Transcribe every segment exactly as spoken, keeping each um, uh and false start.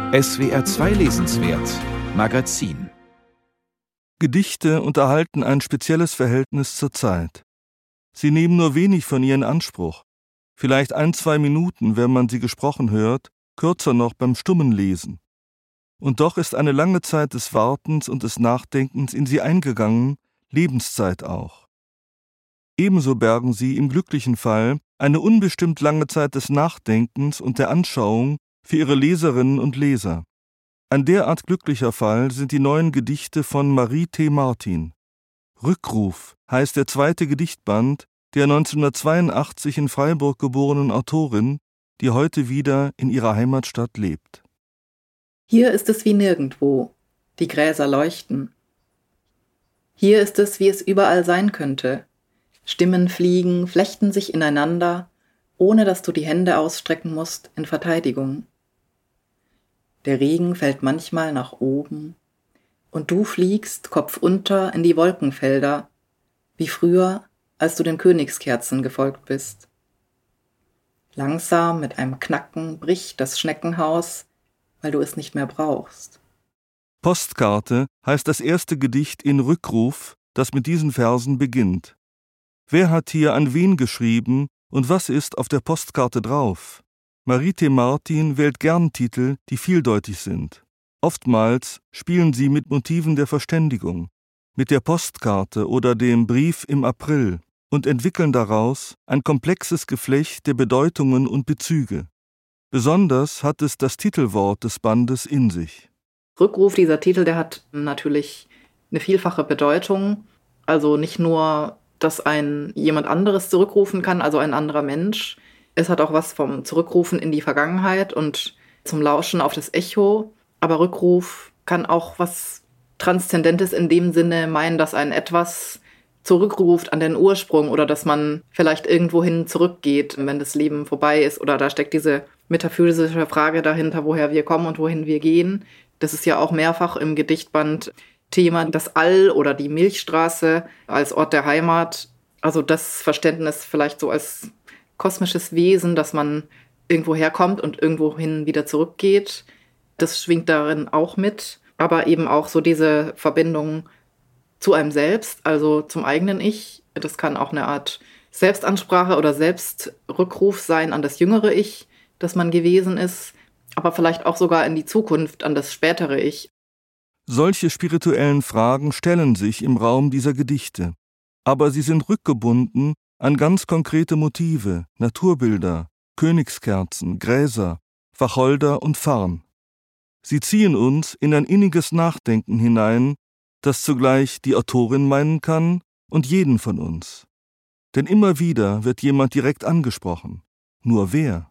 S W R zwei Lesenswert Magazin. Gedichte unterhalten ein spezielles Verhältnis zur Zeit. Sie nehmen nur wenig von ihr in Anspruch. Vielleicht ein, zwei Minuten, wenn man sie gesprochen hört, kürzer noch beim stummen Lesen. Und doch ist eine lange Zeit des Wartens und des Nachdenkens in sie eingegangen, Lebenszeit auch. Ebenso bergen sie im glücklichen Fall eine unbestimmt lange Zeit des Nachdenkens und der Anschauung für ihre Leserinnen und Leser. Ein derart glücklicher Fall sind die neuen Gedichte von Marie T. Martin. Rückruf heißt der zweite Gedichtband der neunzehnhundertzweiundachtzig in Freiburg geborenen Autorin, die heute wieder in ihrer Heimatstadt lebt. Hier ist es wie nirgendwo, die Gräser leuchten. Hier ist es, wie es überall sein könnte. Stimmen fliegen, flechten sich ineinander, ohne dass du die Hände ausstrecken musst in Verteidigung. Der Regen fällt manchmal nach oben und du fliegst kopfunter in die Wolkenfelder, wie früher, als du den Königskerzen gefolgt bist. Langsam mit einem Knacken bricht das Schneckenhaus, weil du es nicht mehr brauchst. Postkarte heißt das erste Gedicht in Rückruf, das mit diesen Versen beginnt. Wer hat hier an wen geschrieben und was ist auf der Postkarte drauf? Marie T. Martin wählt gern Titel, die vieldeutig sind. Oftmals spielen sie mit Motiven der Verständigung, mit der Postkarte oder dem Brief im April und entwickeln daraus ein komplexes Geflecht der Bedeutungen und Bezüge. Besonders hat es das Titelwort des Bandes in sich. Rückruf, dieser Titel, der hat natürlich eine vielfache Bedeutung. Also nicht nur, dass ein jemand anderes zurückrufen kann, also ein anderer Mensch. Es hat auch was vom Zurückrufen in die Vergangenheit und zum Lauschen auf das Echo. Aber Rückruf kann auch was Transzendentes in dem Sinne meinen, dass ein etwas zurückruft an den Ursprung oder dass man vielleicht irgendwohin zurückgeht, wenn das Leben vorbei ist. Oder da steckt diese metaphysische Frage dahinter, woher wir kommen und wohin wir gehen. Das ist ja auch mehrfach im Gedichtband Thema, das All oder die Milchstraße als Ort der Heimat. Also das Verständnis vielleicht so als kosmisches Wesen, dass man irgendwo herkommt und irgendwohin wieder zurückgeht. Das schwingt darin auch mit. Aber eben auch so diese Verbindung zu einem selbst, also zum eigenen Ich. Das kann auch eine Art Selbstansprache oder Selbstrückruf sein an das jüngere Ich, das man gewesen ist, aber vielleicht auch sogar in die Zukunft, an das spätere Ich. Solche spirituellen Fragen stellen sich im Raum dieser Gedichte, aber sie sind rückgebunden an ganz konkrete Motive, Naturbilder, Königskerzen, Gräser, Wacholder und Farn. Sie ziehen uns in ein inniges Nachdenken hinein, das zugleich die Autorin meinen kann und jeden von uns. Denn immer wieder wird jemand direkt angesprochen. Nur wer?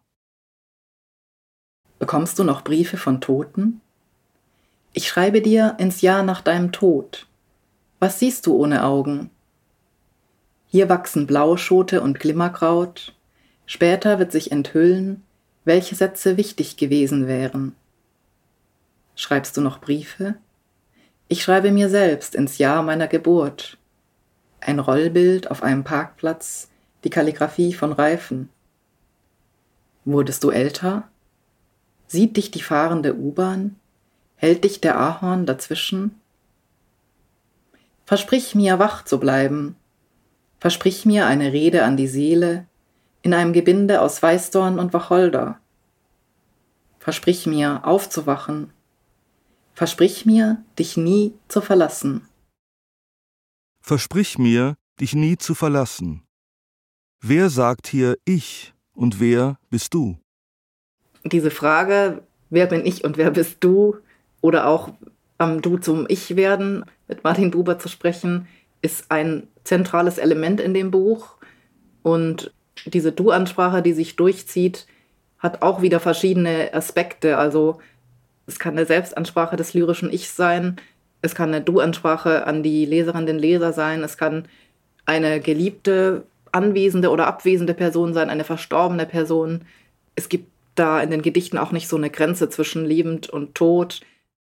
Bekommst du noch Briefe von Toten? Ich schreibe dir ins Jahr nach deinem Tod. Was siehst du ohne Augen? Hier wachsen Blauschote und Glimmerkraut. Später wird sich enthüllen, welche Sätze wichtig gewesen wären. Schreibst du noch Briefe? Ich schreibe mir selbst ins Jahr meiner Geburt. Ein Rollbild auf einem Parkplatz, die Kalligraphie von Reifen. Wurdest du älter? Sieht dich die fahrende U-Bahn? Hält dich der Ahorn dazwischen? Versprich mir, wach zu bleiben. Versprich mir eine Rede an die Seele in einem Gebinde aus Weißdorn und Wacholder. Versprich mir, aufzuwachen. Versprich mir, dich nie zu verlassen. Versprich mir, dich nie zu verlassen. Wer sagt hier ich und wer bist du? Diese Frage, wer bin ich und wer bist du, oder auch am Du zum Ich werden, mit Martin Buber zu sprechen, ist ein zentrales Element in dem Buch. Und diese Du-Ansprache, die sich durchzieht, hat auch wieder verschiedene Aspekte. Also es kann eine Selbstansprache des lyrischen Ichs sein, es kann eine Du-Ansprache an die Leserin, den Leser sein, es kann eine geliebte, anwesende oder abwesende Person sein, eine verstorbene Person. Es gibt da in den Gedichten auch nicht so eine Grenze zwischen lebend und tot.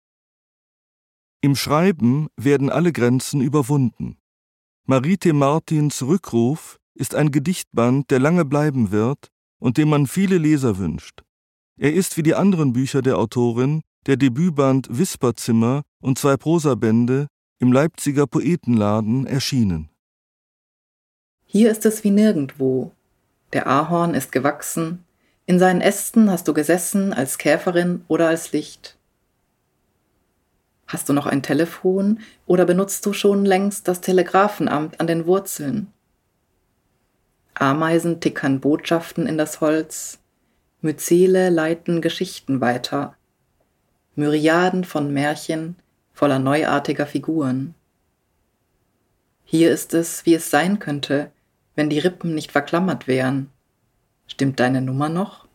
Im Schreiben werden alle Grenzen überwunden. Marie T. Martins Rückruf ist ein Gedichtband, der lange bleiben wird und dem man viele Leser wünscht. Er ist wie die anderen Bücher der Autorin der Debütband Wisperzimmer und zwei Prosabände im Leipziger Poetenladen erschienen. Hier ist es wie nirgendwo. Der Ahorn ist gewachsen, in seinen Ästen hast du gesessen als Käferin oder als Licht. Hast du noch ein Telefon oder benutzt du schon längst das Telegrafenamt an den Wurzeln? Ameisen tickern Botschaften in das Holz, Myzele leiten Geschichten weiter, Myriaden von Märchen voller neuartiger Figuren. Hier ist es, wie es sein könnte, wenn die Rippen nicht verklammert wären. Stimmt deine Nummer noch?